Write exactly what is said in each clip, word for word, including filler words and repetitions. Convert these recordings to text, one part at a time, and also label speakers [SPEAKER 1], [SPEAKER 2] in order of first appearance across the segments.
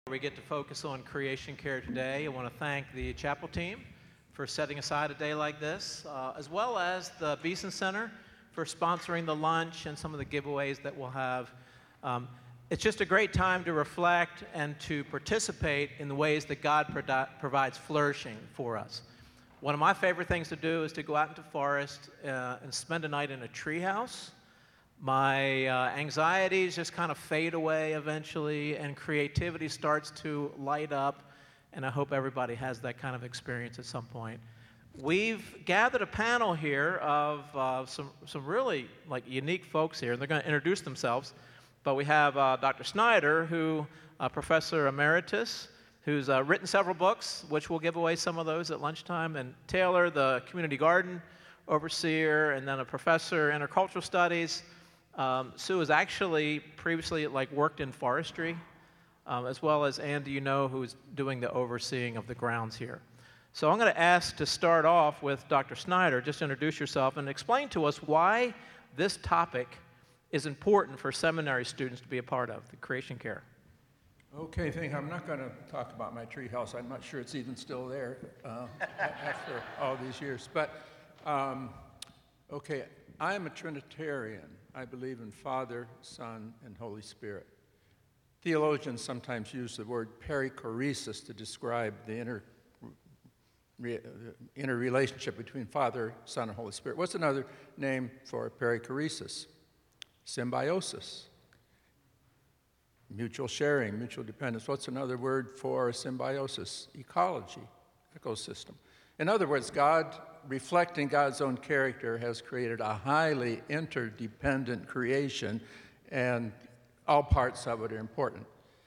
[SPEAKER 1] We get to focus on creation care today. I want to thank the chapel team for setting aside a day like this, uh, as well as the Beeson Center for sponsoring the lunch and some of the giveaways that we'll have. Um, it's just a great time to reflect and to participate in the ways that God pro- provides flourishing for us. One of my favorite things to do is to go out into the forest uh, and spend a night in a treehouse. My uh, anxieties just kind of fade away eventually, and creativity starts to light up, and I hope everybody has that kind of experience at some point. We've gathered a panel here of uh, some, some really like unique folks here, and they're going to introduce themselves. But we have uh, Doctor Snyder, who uh, Professor Emeritus, who's uh, written several books, which we'll give away some of those at lunchtime, and Taylor, the community garden overseer, and then a professor in intercultural studies. Um, Sue has actually previously like worked in forestry, um, as well as Andy, you know, who's doing the overseeing of the grounds here. So I'm going to ask to start off with Doctor Snyder. Just introduce yourself and explain to us why this topic is important for seminary students to be a part of, the creation care.
[SPEAKER 2] Okay, thank you. I'm not going to talk about my treehouse. I'm not sure it's even still there uh, after all these years. But, um, okay, I'm a Trinitarian. I believe in Father, Son, and Holy Spirit. Theologians sometimes use the word perichoresis to describe the inner, re, inner relationship between Father, Son, and Holy Spirit. What's another name for perichoresis? Symbiosis. Mutual sharing, mutual dependence. What's another word for symbiosis? Ecology, ecosystem. In other words, God, reflecting God's own character, has created a highly interdependent creation, and all parts of it are important.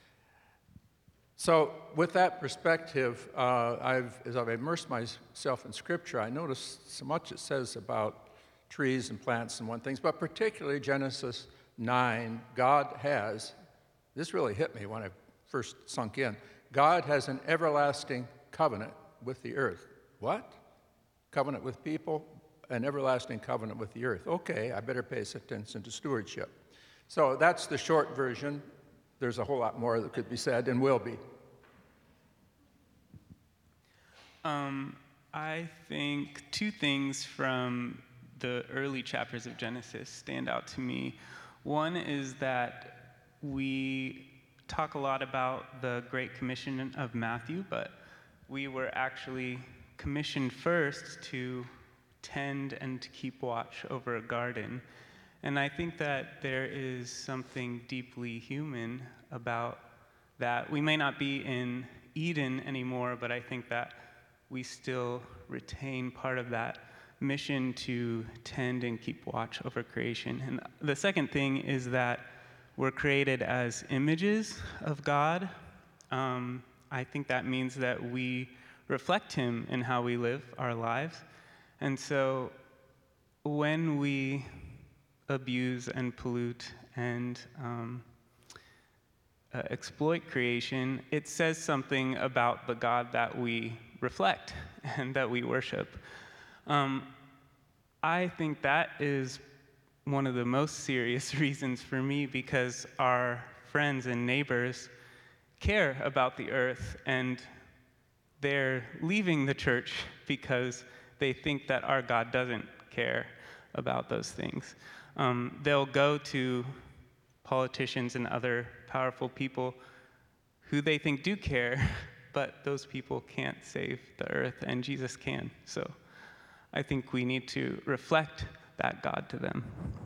[SPEAKER 2] So with that perspective, uh, I've, as I've immersed myself in Scripture, I noticed so much it says about trees and plants and one things, but particularly Genesis nine, God has, this really hit me when I first sunk in, God has an everlasting covenant with the earth. What? Covenant with people, an everlasting covenant with the earth. Okay, I better pay attention to stewardship. So that's the short version. There's a whole lot more that could be said and will be.
[SPEAKER 3] Um, I think two things from the early chapters of Genesis stand out to me. One is that we talk a lot about the Great Commission of Matthew, but we were actually commissioned first to tend and to keep watch over a garden. And I think that there is something deeply human about that. We may not be in Eden anymore, but I think that we still retain part of that mission to tend and keep watch over creation. And the second thing is that we're created as images of God. Um, I think that means that we reflect Him in how we live our lives. And so when we abuse and pollute and um, uh, exploit creation, it says something about the God that we reflect and that we worship. Um, I think that is one of the most serious reasons for me, because our friends and neighbors care about the earth, and they're leaving the church because they think that our God doesn't care about those things. Um, they'll go to politicians and other powerful people who they think do care, but those people can't save the earth, and Jesus can. So I think we need to reflect that God to them.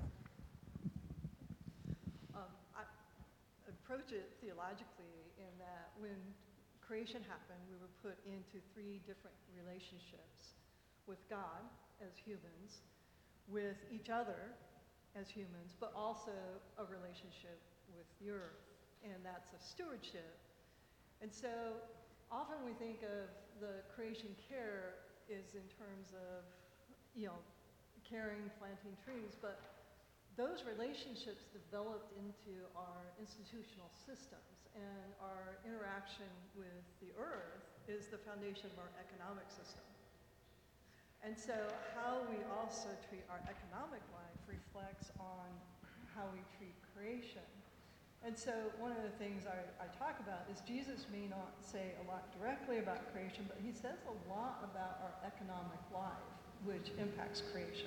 [SPEAKER 4] Um, I approach it theologically in that when creation happened, we were put into three different relationships: with God as humans, with each other as humans, but also a relationship with the earth, and that's a stewardship. And so often we think of the creation care is in terms of, you know, caring, planting trees, but those relationships developed into our institutional systems, and our interaction with the earth is the foundation of our economic system. And so how we also treat our economic life reflects on how we treat creation. And so one of the things I, I talk about is Jesus may not say a lot directly about creation, but he says a lot about our economic life, which impacts creation.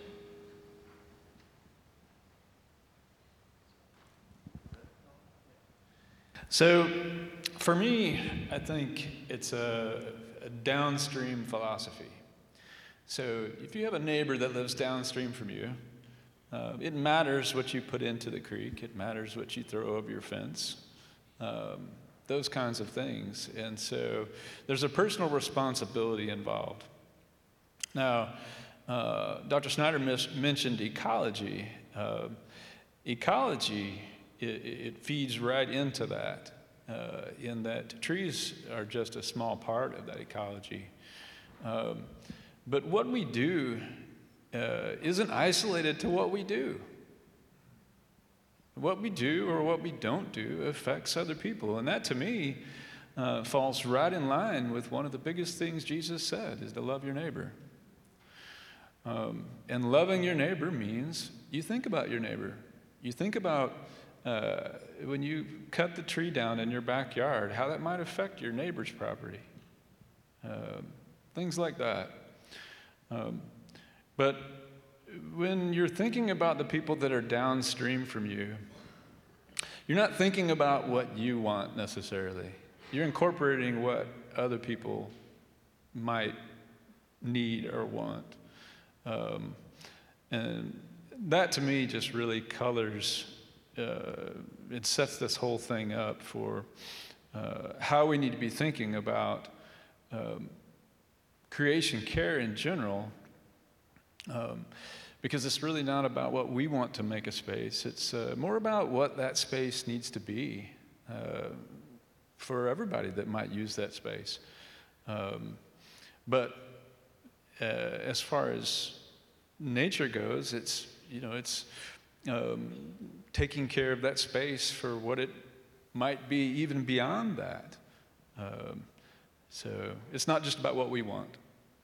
[SPEAKER 5] So, for me, I think it's a, a downstream philosophy. So, if you have a neighbor that lives downstream from you, uh, it matters what you put into the creek, it matters what you throw over your fence, um, those kinds of things. And so, there's a personal responsibility involved. Now, uh, Doctor Snyder mis- mentioned ecology. Uh, ecology It, it feeds right into that, uh, in that trees are just a small part of that ecology. Um, but what we do uh, isn't isolated to what we do. What we do or what we don't do affects other people. And that, to me, uh, falls right in line with one of the biggest things Jesus said, is to love your neighbor. Um, and loving your neighbor means you think about your neighbor. You think about Uh, when you cut the tree down in your backyard, how that might affect your neighbor's property. Um, things like that. Um, but when you're thinking about the people that are downstream from you, you're not thinking about what you want necessarily. You're incorporating what other people might need or want. Um, and that, to me, just really colors Uh, it sets this whole thing up for uh, how we need to be thinking about um, creation care in general, um, because it's really not about what we want to make a space. It's uh, more about what that space needs to be uh, for everybody that might use that space. Um, but uh, as far as nature goes, it's, you know, it's Um, taking care of that space for what it might be even beyond that. Um, so it's not just about what we want.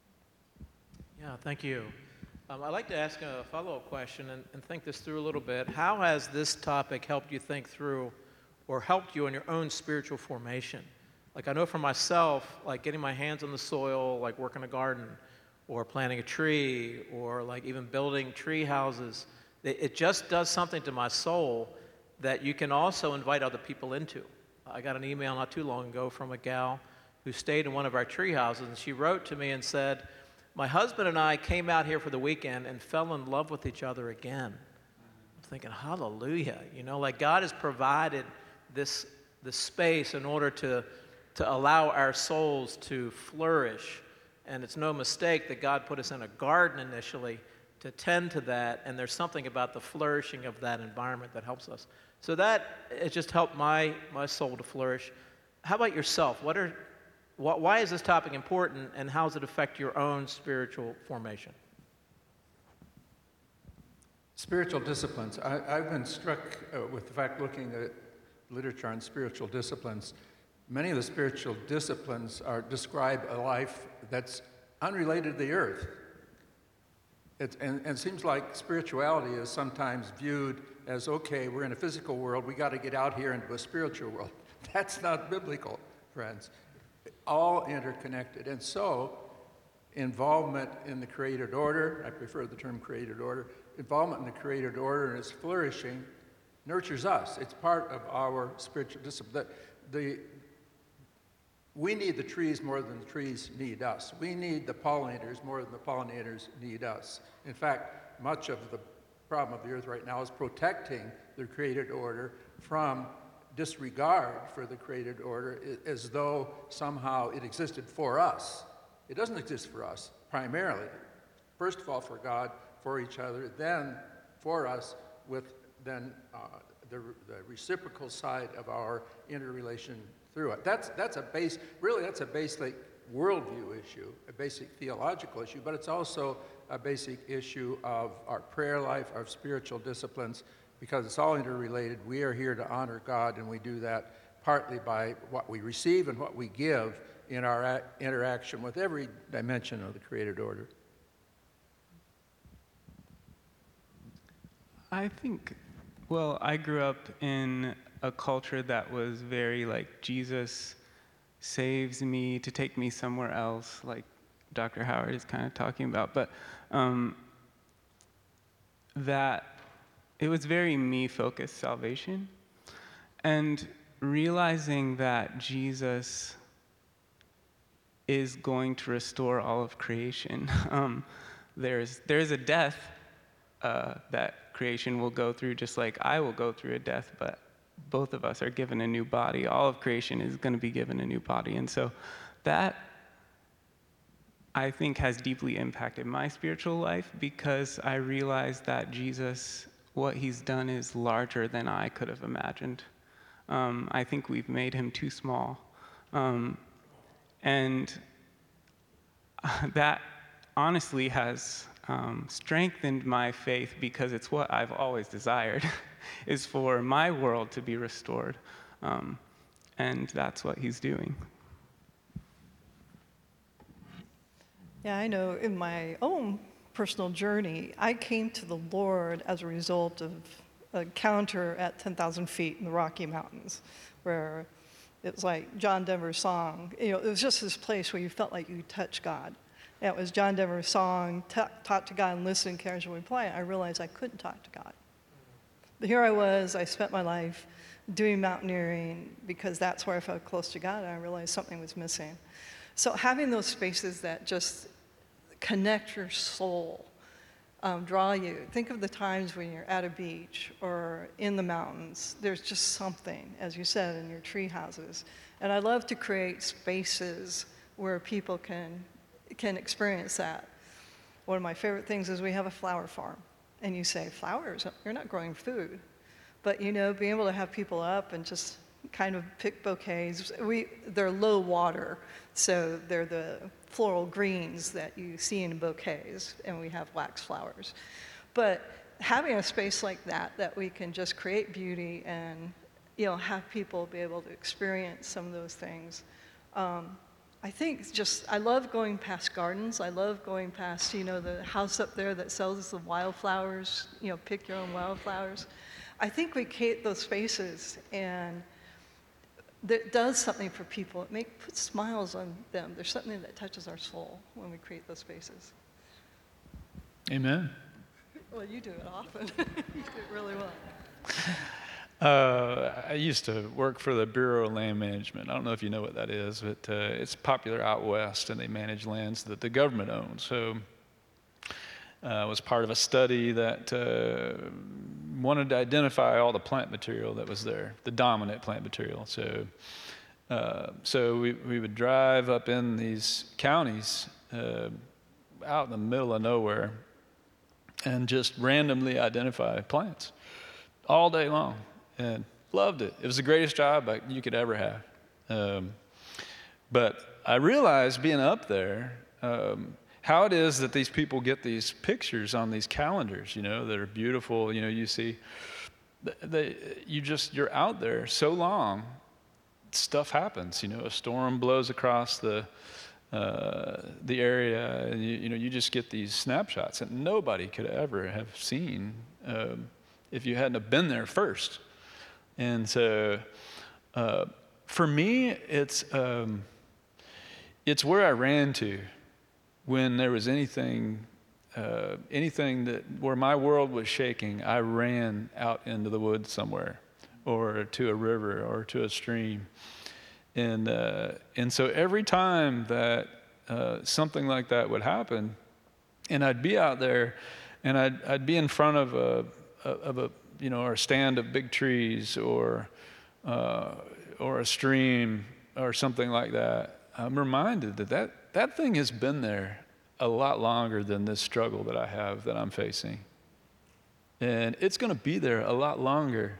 [SPEAKER 1] Yeah, thank you. Um, I'd like to ask a follow-up question and, and think this through a little bit. How has this topic helped you think through or helped you in your own spiritual formation? Like, I know for myself, like getting my hands on the soil, like working a garden or planting a tree or like even building tree houses, it just does something to my soul that you can also invite other people into. I got an email not too long ago from a gal who stayed in one of our tree houses, and she wrote to me and said, my husband and I came out here for the weekend and fell in love with each other again. I'm thinking, hallelujah. You know, like God has provided this, this space in order to, to allow our souls to flourish. And it's no mistake that God put us in a garden initially to tend to that, and there's something about the flourishing of that environment that helps us. So that, it just helped my, my soul to flourish. How about yourself? What are, wh- why is this topic important, and how does it affect your own spiritual formation?
[SPEAKER 2] Spiritual disciplines. I, I've been struck uh, with the fact, looking at literature on spiritual disciplines, many of the spiritual disciplines are describe a life that's unrelated to the earth. It, and, and it seems like spirituality is sometimes viewed as, okay, we're in a physical world, we got to get out here into a spiritual world. That's not biblical, friends. All interconnected. And so, involvement in the created order, I prefer the term created order, involvement in the created order and its flourishing nurtures us. It's part of our spiritual discipline. The, the, we need the trees more than the trees need us. We need the pollinators more than the pollinators need us. In fact, much of the problem of the earth right now is protecting the created order from disregard for the created order, as though somehow it existed for us. It doesn't exist for us, primarily. First of all, for God, for each other, then for us, with then uh, the, the reciprocal side of our interrelation through it. That's, that's a base, really that's a basic worldview issue, a basic theological issue, but it's also a basic issue of our prayer life, our spiritual disciplines, because it's all interrelated. We are here to honor God, and we do that partly by what we receive and what we give in our a- interaction with every dimension of the created order.
[SPEAKER 3] I think Well, I grew up in a culture that was very like, Jesus saves me to take me somewhere else, like Doctor Howard is kind of talking about. But um, that it was very me-focused salvation. And realizing that Jesus is going to restore all of creation. Um, there's, there's a death uh, that creation will go through, just like I will go through a death, but both of us are given a new body. All of creation is going to be given a new body. And so that, I think, has deeply impacted my spiritual life, because I realized that Jesus, what he's done is larger than I could have imagined. Um, I think we've made him too small. Um, and that honestly has um, strengthened my faith, because it's what I've always desired, is for my world to be restored. Um, and that's what he's doing.
[SPEAKER 4] Yeah, I know in my own personal journey, I came to the Lord as a result of a encounter at ten thousand feet in the Rocky Mountains, where it was like John Denver's song. You know, it was just this place where you felt like you could touch God. And it was John Denver's song, talk to God and listen, casually play. I realized I couldn't talk to God. But here I was, I spent my life doing mountaineering because that's where I felt close to God, and I realized something was missing. So having those spaces that just connect your soul, um, draw you. Think of the times when you're at a beach or in the mountains. There's just something, as you said, in your tree houses. And I love to create spaces where people can, can experience that. One of my favorite things is we have a flower farm. And you say, flowers? You're not growing food. But, you know, being able to have people up and just kind of pick bouquets. We, they're low water, so they're the floral greens that you see in bouquets, and we have wax flowers. But having a space like that, that we can just create beauty and, you know, have people be able to experience some of those things. Um, I think just, I love going past gardens. I love going past, you know, the house up there that sells the wildflowers, you know, pick your own wildflowers. I think we create those spaces, and that does something for people. It make, puts smiles on them. There's something that touches our soul when we create those spaces.
[SPEAKER 5] Amen.
[SPEAKER 4] Well, you do it often. You do it really well.
[SPEAKER 5] Uh, I used to work for the Bureau of Land Management. I don't know if you know what that is, but uh, it's popular out west, and they manage lands that the government owns. So uh, I was part of a study that uh, wanted to identify all the plant material that was there, the dominant plant material. So, uh, so we, we would drive up in these counties uh, out in the middle of nowhere and just randomly identify plants all day long, and loved it. It was the greatest job I, you could ever have. Um, but I realized being up there, um, how it is that these people get these pictures on these calendars, you know, that are beautiful. You know, you see, they, you just, you're out there so long, stuff happens. You know, a storm blows across the uh, the area, and you, you know, you just get these snapshots that nobody could ever have seen um, if you hadn't have been there first. And so, uh, for me, it's um, it's where I ran to when there was anything, uh, anything that where my world was shaking. I ran out into the woods somewhere, or to a river, or to a stream, and uh, and so every time that uh, something like that would happen, and I'd be out there, and I'd I'd be in front of a of a you know, or a stand of big trees, or uh, or a stream, or something like that. I'm reminded that, that that thing has been there a lot longer than this struggle that I have, that I'm facing. And it's going to be there a lot longer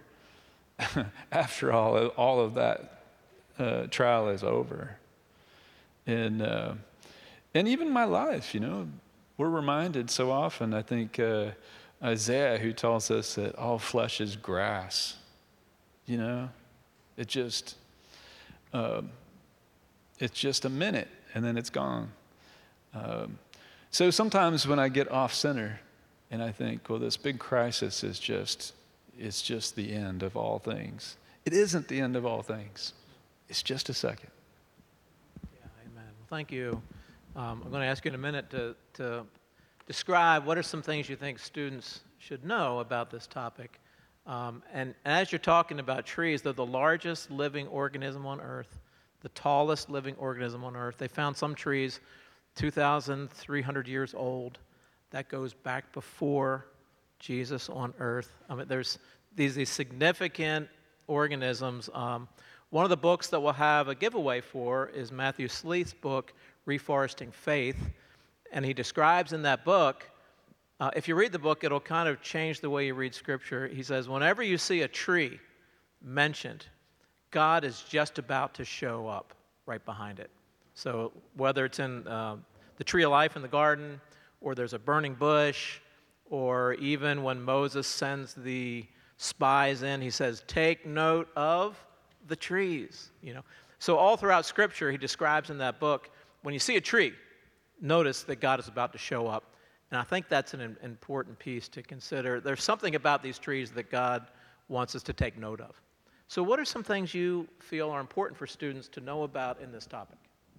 [SPEAKER 5] after all, all of that uh, trial is over. And, uh, and even my life, you know, we're reminded so often, I think, uh, Isaiah, who tells us that all flesh is grass, you know, it just, uh, it's just a minute, and then it's gone. Um, so sometimes when I get off center, and I think, well, this big crisis is just, it's just the end of all things. It isn't the end of all things. It's just a second.
[SPEAKER 1] Yeah, amen. Well, thank you. Um, I'm going to ask you in a minute to, to describe what are some things you think students should know about this topic. Um, and, and as you're talking about trees, they're the largest living organism on Earth, the tallest living organism on Earth. They found some trees two thousand three hundred years old. That goes back before Jesus on Earth. I mean, there's these, these significant organisms. Um, one of the books that we'll have a giveaway for is Matthew Sleeth's book, Reforesting Faith. And he describes in that book, uh, if you read the book, it'll kind of change the way you read Scripture. He says, whenever you see a tree mentioned, God is just about to show up right behind it. So whether it's in uh, the tree of life in the garden, or there's a burning bush, or even when Moses sends the spies in, he says, take note of the trees. You know, so all throughout Scripture, he describes in that book, when you see a tree, notice that God is about to show up. And I think that's an important piece to consider. There's something about these trees that God wants us to take note of. So what are some things you feel are important for students to know about in this topic?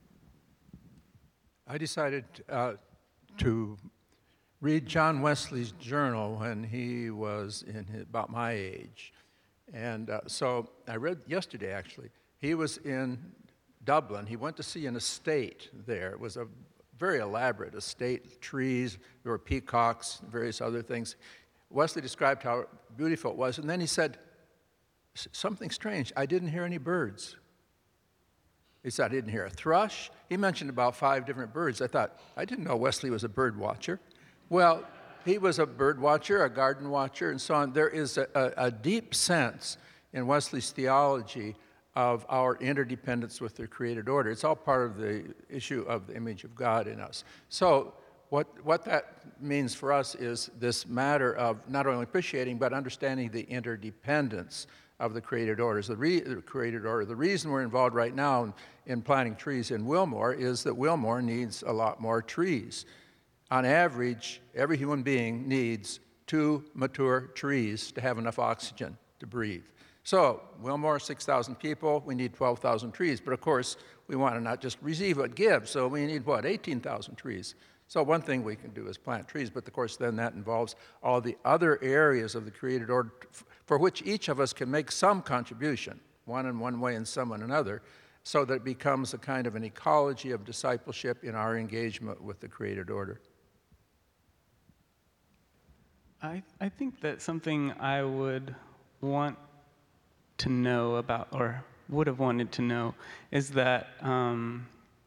[SPEAKER 2] I decided uh, to read John Wesley's journal when he was in his, about my age. And uh, so I read yesterday, actually. He was in Dublin. He went to see an estate there. It was a very elaborate estate, trees, there were peacocks, various other things. Wesley described how beautiful it was, and then he said, something strange, I didn't hear any birds. He said, I didn't hear a thrush. He mentioned about five different birds. I thought, I didn't know Wesley was a bird watcher. Well, he was a bird watcher, a garden watcher, and so on. There is a, a, a deep sense in Wesley's theology of our interdependence with the created order. It's all part of the issue of the image of God in us. So what, what that means for us is this matter of not only appreciating, but understanding the interdependence of the created orders, the, re, the created order. The reason we're involved right now in, in planting trees in Wilmore is that Wilmore needs a lot more trees. On average, every human being needs two mature trees to have enough oxygen to breathe. So, Wilmore, six thousand people, we need twelve thousand trees. But of course, we want to not just receive but give, so we need what, eighteen thousand trees. So one thing we can do is plant trees, but of course then that involves all the other areas of the created order for which each of us can make some contribution, one in one way and some in another, so that it becomes a kind of an ecology of discipleship in our engagement with the created order.
[SPEAKER 3] I, I think that something I would want to know about, or would have wanted to know, is that, um,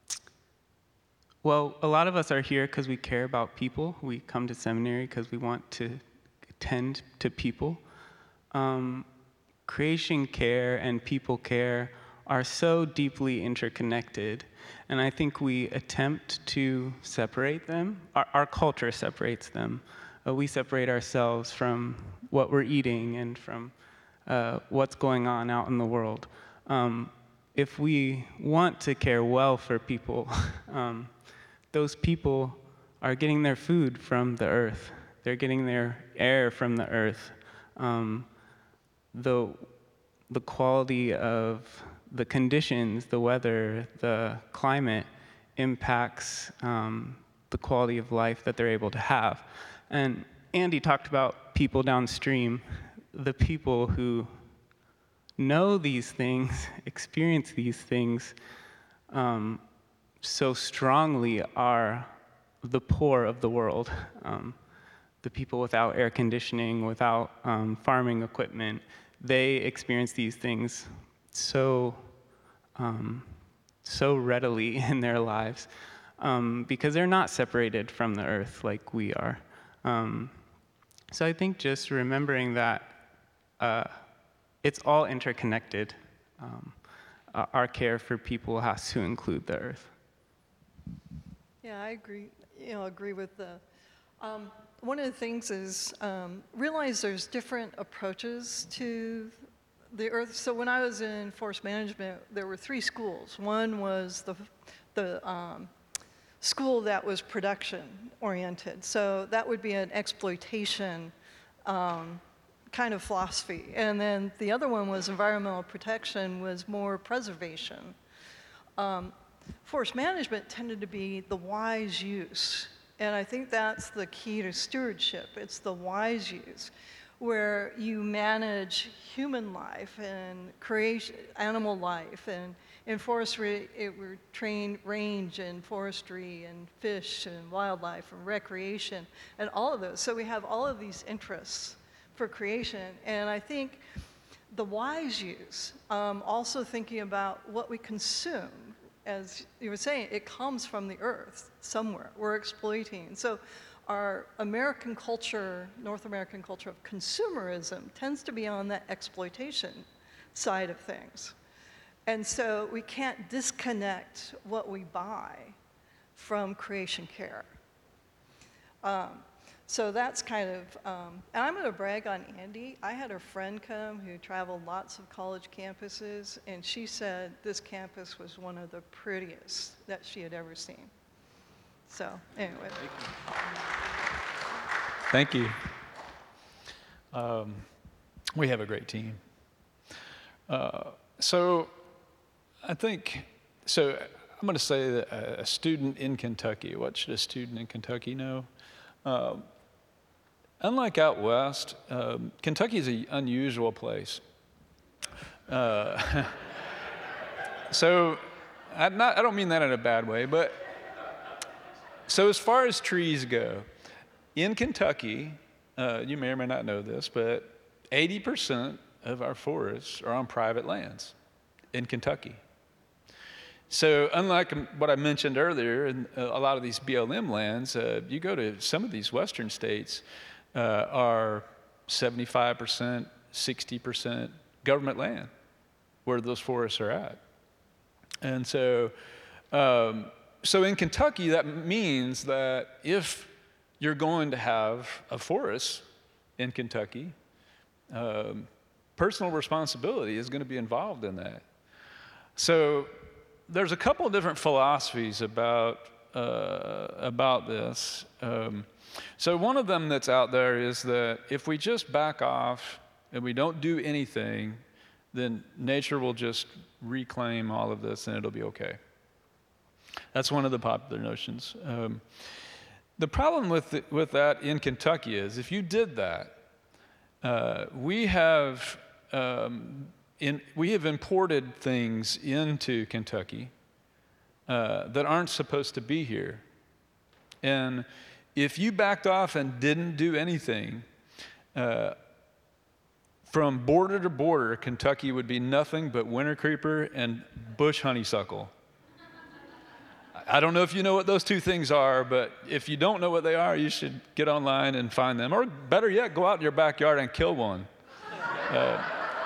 [SPEAKER 3] well, a lot of us are here because we care about people. We come to seminary because we want to tend to people. Um, creation care and people care are so deeply interconnected, and I think we attempt to separate them. Our, our culture separates them. Uh, we separate ourselves from what we're eating and from uh, what's going on out in the world. Um, if we want to care well for people, um, those people are getting their food from the earth. They're getting their air from the earth. Um, the, the quality of the conditions, the weather, the climate impacts um, the quality of life that they're able to have. And Andy talked about people downstream. The people who know these things, experience these things um, so strongly are the poor of the world. Um, the people without air conditioning, without um, farming equipment, they experience these things so, um, so readily in their lives um, because they're not separated from the earth like we are. Um, so I think just remembering that uh, it's all interconnected. Um, uh, our care for people has to include the earth.
[SPEAKER 4] Yeah, I agree. You know, agree with the. Um, one of the things is um, realize there's different approaches to the earth. So when I was in forest management, there were three schools. One was the the um, school that was production oriented. So that would be an exploitation um, kind of philosophy. And then the other one was environmental protection, was more preservation. Um, forest management tended to be the wise use. And I think that's the key to stewardship. It's the wise use, where you manage human life and creation, animal life, and in forestry, it, we're trained range and forestry and fish and wildlife and recreation and all of those. So we have all of these interests for creation. And I think the wise use, um, also thinking about what we consume, as you were saying, it comes from the earth somewhere. We're exploiting. So our American culture, North American culture of consumerism, tends to be on that exploitation side of things. And so we can't disconnect what we buy from creation care. Um, so that's kind of, um, and I'm going to brag on Andy. I had a friend come who traveled lots of college campuses, and she said this campus was one of the prettiest that she had ever seen. So anyway.
[SPEAKER 5] Thank you. Um, we have a great team. Uh, so I think, so I'm going to say that a, a student in Kentucky, what should a student in Kentucky know? Uh, unlike out west, um, Kentucky is an unusual place. Uh, so I, not, I don't mean that in a bad way, but so as far as trees go, in Kentucky, uh, you may or may not know this, but eighty percent of our forests are on private lands in Kentucky. So unlike what I mentioned earlier, in a lot of these B L M lands, uh, you go to some of these western states uh, are seventy-five percent, sixty percent government land where those forests are at. And so, um, so in Kentucky, that means that if you're going to have a forest in Kentucky, um, personal responsibility is going to be involved in that. So there's a couple of different philosophies about uh, about this. Um, so one of them that's out there is that if we just back off and we don't do anything, then nature will just reclaim all of this and it'll be okay. That's one of the popular notions. Um, the problem with the, with that in Kentucky is if you did that, uh, we have. Um, In, we have imported things into Kentucky uh, that aren't supposed to be here. And if you backed off and didn't do anything, uh, from border to border, Kentucky would be nothing but winter creeper and bush honeysuckle. I don't know if you know what those two things are, but if you don't know what they are, you should get online and find them. Or better yet, go out in your backyard and kill one. Uh,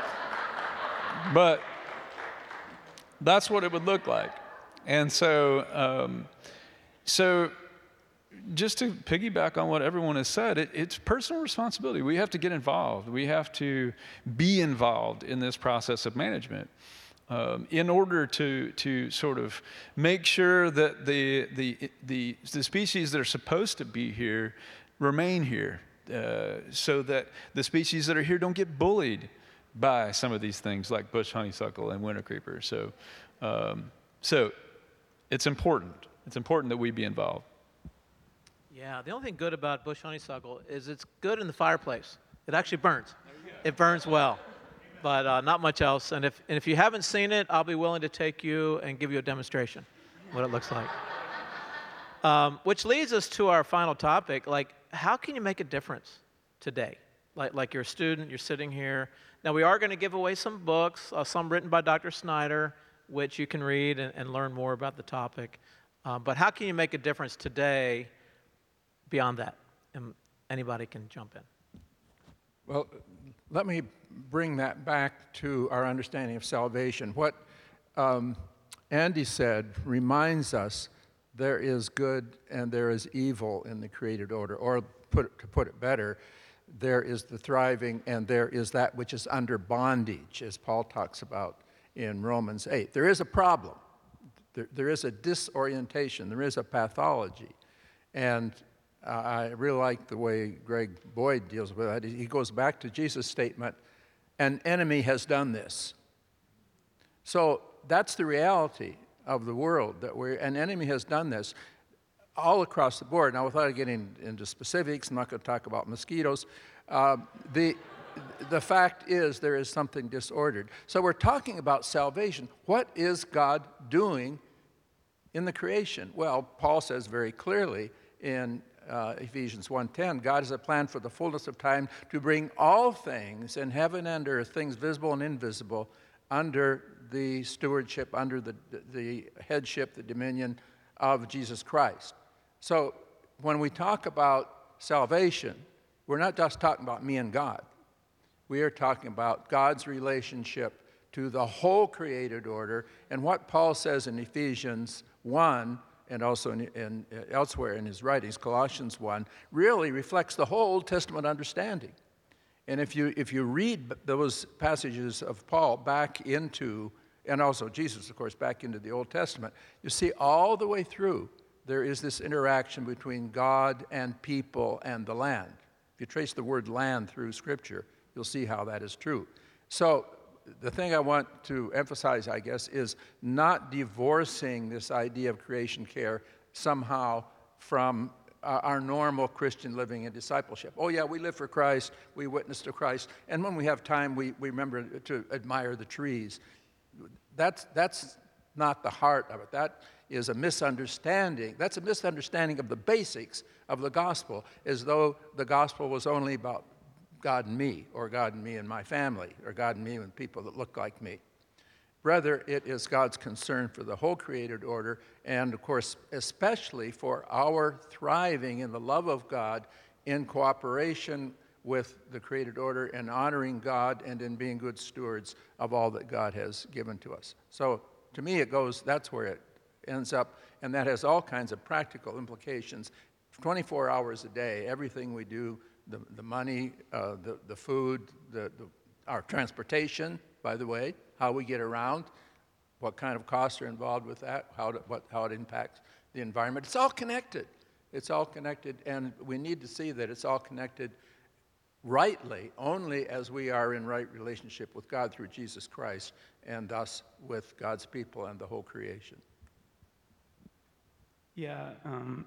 [SPEAKER 5] But that's what it would look like. And so, um, so just to piggyback on what everyone has said, it, it's personal responsibility. We have to get involved. We have to be involved in this process of management um, in order to, to sort of make sure that the, the, the, the species that are supposed to be here remain here uh, so that the species that are here don't get bullied by some of these things like bush honeysuckle and winter creeper. So, um, so it's important. It's important that we be involved.
[SPEAKER 1] Yeah, the only thing good about bush honeysuckle is it's good in the fireplace. It actually burns. It burns well, but uh, not much else. And if, and if you haven't seen it, I'll be willing to take you and give you a demonstration what it looks like. Um, which leads us to our final topic, like how can you make a difference today? Like, like you're a student, you're sitting here. Now, we are going to give away some books, uh, some written by Doctor Snyder, which you can read and, and learn more about the topic. Uh, but how can you make a difference today beyond that? And anybody can jump in.
[SPEAKER 2] Well, let me bring that back to our understanding of salvation. What um, Andy said reminds us there is good and there is evil in the created order, or put, to put it better, there is the thriving and there is that which is under bondage, as Paul talks about in Romans eight. There is a problem. There, there is a disorientation. There is a pathology. And uh, I really like the way Greg Boyd deals with it. He goes back to Jesus' statement, an enemy has done this. So that's the reality of the world, that we're, an enemy has done this all across the board. Now, without getting into specifics, I'm not going to talk about mosquitoes. Uh, the, the fact is there is something disordered. So we're talking about salvation. What is God doing in the creation? Well, Paul says very clearly in uh, Ephesians one ten, God has a plan for the fullness of time to bring all things in heaven and earth, things visible and invisible, under the stewardship, under the, the headship, the dominion of Jesus Christ. So when we talk about salvation, we're not just talking about me and God. We are talking about God's relationship to the whole created order, and what Paul says in Ephesians one, and also in, in, elsewhere in his writings, Colossians one, really reflects the whole Old Testament understanding. And if you, if you read those passages of Paul back into, and also Jesus, of course, back into the Old Testament, you see all the way through there is this interaction between God and people and the land. If you trace the word land through Scripture, you'll see how that is true. So the thing I want to emphasize, I guess, is not divorcing this idea of creation care somehow from uh, our normal Christian living and discipleship. Oh yeah, we live for Christ, we witness to Christ, and when we have time, we, we remember to admire the trees. That's, that's not the heart of it. That is a misunderstanding. That's a misunderstanding of the basics of the gospel, as though the gospel was only about God and me, or God and me and my family, or God and me and people that look like me. Rather, it is God's concern for the whole created order, and of course, especially for our thriving in the love of God in cooperation with the created order and honoring God and in being good stewards of all that God has given to us. So to me, it goes, that's where it ends up, and that has all kinds of practical implications. twenty-four hours a day, everything we do, the, the money, uh, the, the food, the, the, our transportation, by the way, how we get around, what kind of costs are involved with that, how, to, what, how it impacts the environment. It's all connected. It's all connected, and we need to see that it's all connected rightly only as we are in right relationship with God through Jesus Christ, and thus with God's people and the whole creation.
[SPEAKER 3] Yeah, um,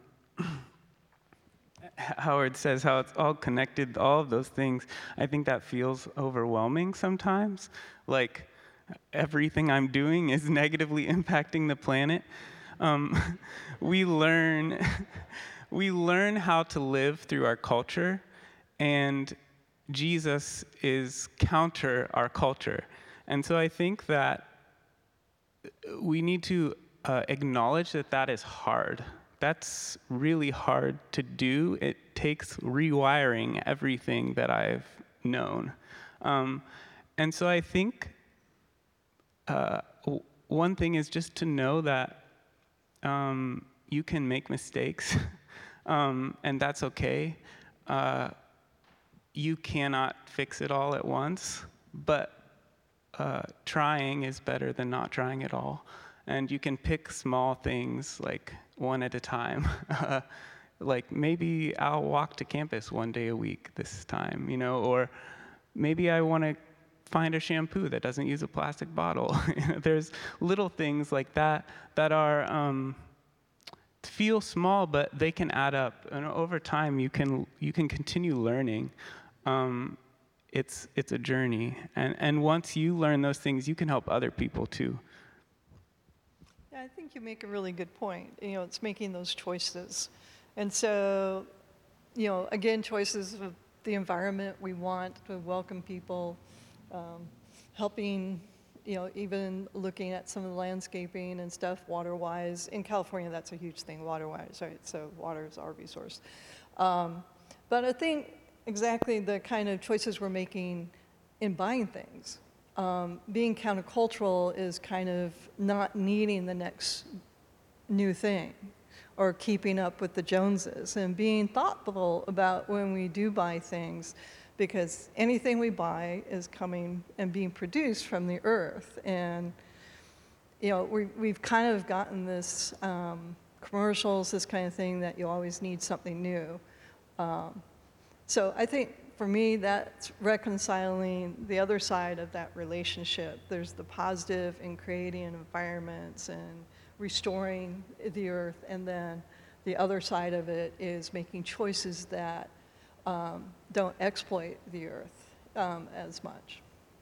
[SPEAKER 3] Howard says how it's all connected, all of those things. I think that feels overwhelming sometimes. Like everything I'm doing is negatively impacting the planet. Um, we learn, we learn how to live through our culture, and Jesus is counter our culture. And so I think that we need to uh, acknowledge that that is hard. That's really hard to do. It takes rewiring everything that I've known. Um, and so I think uh, w- one thing is just to know that um, you can make mistakes, um, and that's okay. Uh, you cannot fix it all at once, but uh, trying is better than not trying at all. And you can pick small things, like one at a time. Like maybe I'll walk to campus one day a week this time, you know, or maybe I want to find a shampoo that doesn't use a plastic bottle. There's little things like that that are um, feel small, but they can add up, and over time you can you can continue learning. Um, it's it's a journey, and and once you learn those things, you can help other people too.
[SPEAKER 4] Yeah, I think you make a really good point. You know, it's making those choices. And so, you know, again, choices of the environment we want to welcome people, um, helping, you know, even looking at some of the landscaping and stuff water-wise. In California, that's a huge thing, water-wise, right? So water is our resource. Um, but I think exactly the kind of choices we're making in buying things. Um, being countercultural is kind of not needing the next new thing or keeping up with the Joneses, and being thoughtful about when we do buy things, because anything we buy is coming and being produced from the earth. And, you know, we, we've kind of gotten this um, commercials, this kind of thing, that you always need something new. Um, so I think for me, that's reconciling the other side of that relationship. There's the positive in creating environments and restoring the earth, and then the other side of it is making choices that um, don't exploit the earth um, as much.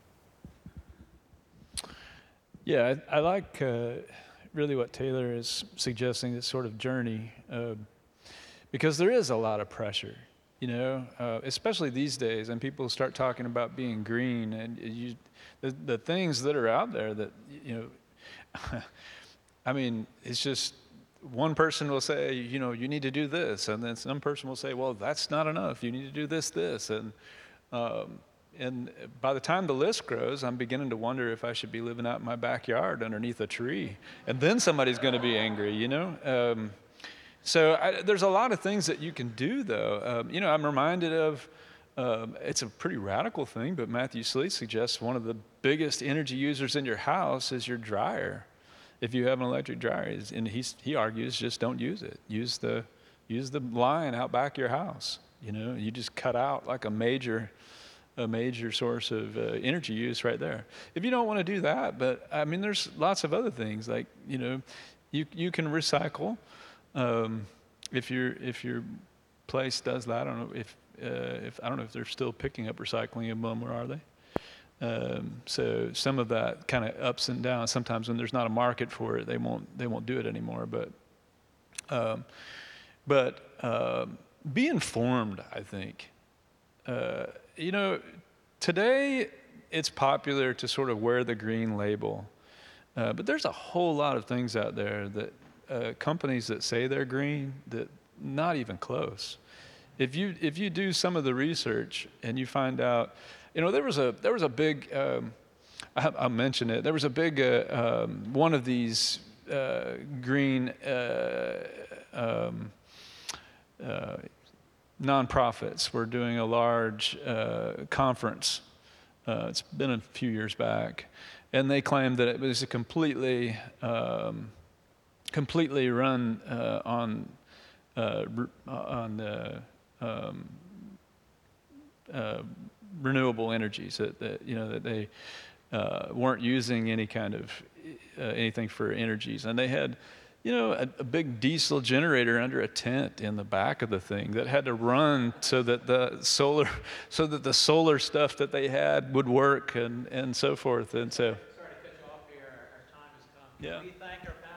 [SPEAKER 5] Yeah, I, I like uh, really what Taylor is suggesting, this sort of journey, uh, because there is a lot of pressure, you know, uh, especially these days, and people start talking about being green, and you, the, the things that are out there that, you know, I mean, it's just one person will say, you know, you need to do this, and then some person will say, well, that's not enough. You need to do this, this, and um, and by the time the list grows, I'm beginning to wonder if I should be living out in my backyard underneath a tree, and then somebody's going to be angry, you know. Um, so I, there's a lot of things that you can do, though. Um, you know, I'm reminded of. Um, it's a pretty radical thing, but Matthew Sleeth suggests one of the biggest energy users in your house is your dryer. If you have an electric dryer, and he's, he argues, just don't use it. Use the, use the line out back of your house. You know, you just cut out like a major, a major source of uh, energy use right there. If you don't want to do that, but I mean, there's lots of other things like, you know, you you can recycle. Um, if your if your place does that, I don't know if uh, if I don't know if they're still picking up recycling in Wilmer, are they? Um, so some of that kind of ups and downs. Sometimes when there's not a market for it, they won't they won't do it anymore. But um, but um, be informed, I think. Uh, you know, today it's popular to sort of wear the green label, uh, but there's a whole lot of things out there that uh, companies that say they're green that not even close. If you if you do some of the research and you find out. You know, there was a there was a big. Um, I, I'll mention it. There was a big uh, um, one of these uh, green uh, um, uh, nonprofits were doing a large uh, conference. Uh, it's been a few years back, and they claimed that it was a completely um, completely run uh, on uh, on the. Um, uh, renewable energies, that, that you know that they uh, weren't using any kind of uh, anything for energies, and they had you know a, a big diesel generator under a tent in the back of the thing that had to run so that the solar so that the solar stuff that they had would work, and and so forth, and so
[SPEAKER 1] Sorry to cut you off here. Our, our time has come.
[SPEAKER 5] Yeah.
[SPEAKER 1] We thank our